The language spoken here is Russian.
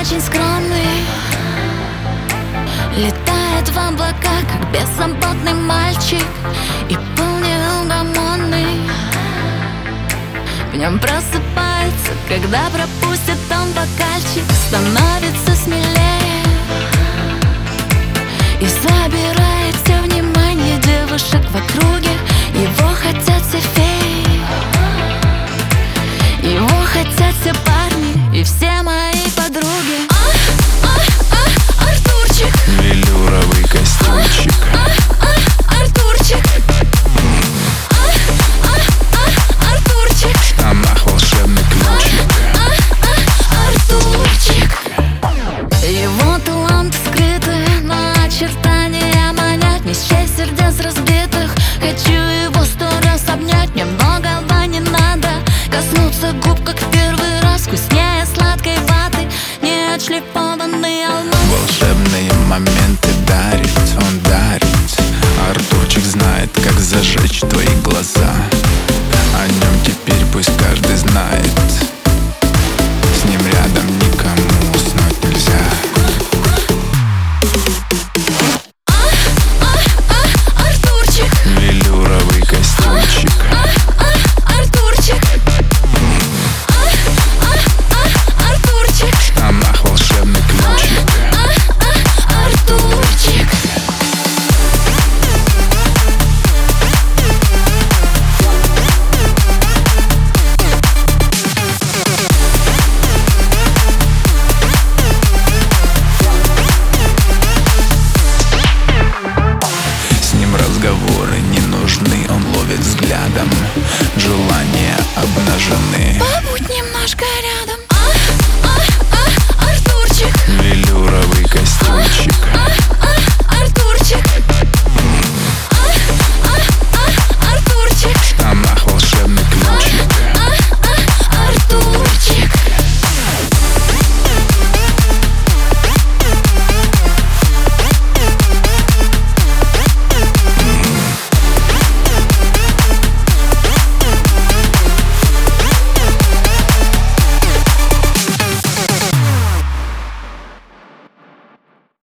очень скромный, летает в облака, как беззаботный мальчик, и пыл неугомонный в нем просыпается, когда пропустит он бокальчик. Становится смелее и забирает все внимание девушек в округе. Его хотят все феи, его хотят все парни и все мои подруги. Артурчик, велюровый костюмчик, Артурчик, Артурчик, в штанах волшебный ключик. Артурчик. Его таланты скрыты, но очертания манят. Не счесть сердец разбитых, хочу его 100 раз обнять. Мне многого не надо, коснуться губ, как в первый раз. Вкуснее сладкой ваты, не отшлифованный алмаз. Волшебные моменты дарит, он дарит. Артурчик знает, как зажечь твои глаза. О нем теперь пусть каждый знает. С ним рядом никому уснуть нельзя. Артурчик, Велюровый костюмчик, Артурчик, Артурчик, в штанах волшебный ключик. Артурчик. С ним разговоры не нужны, он ловит взглядом. Желания обнажены. Побудь немножко рядом.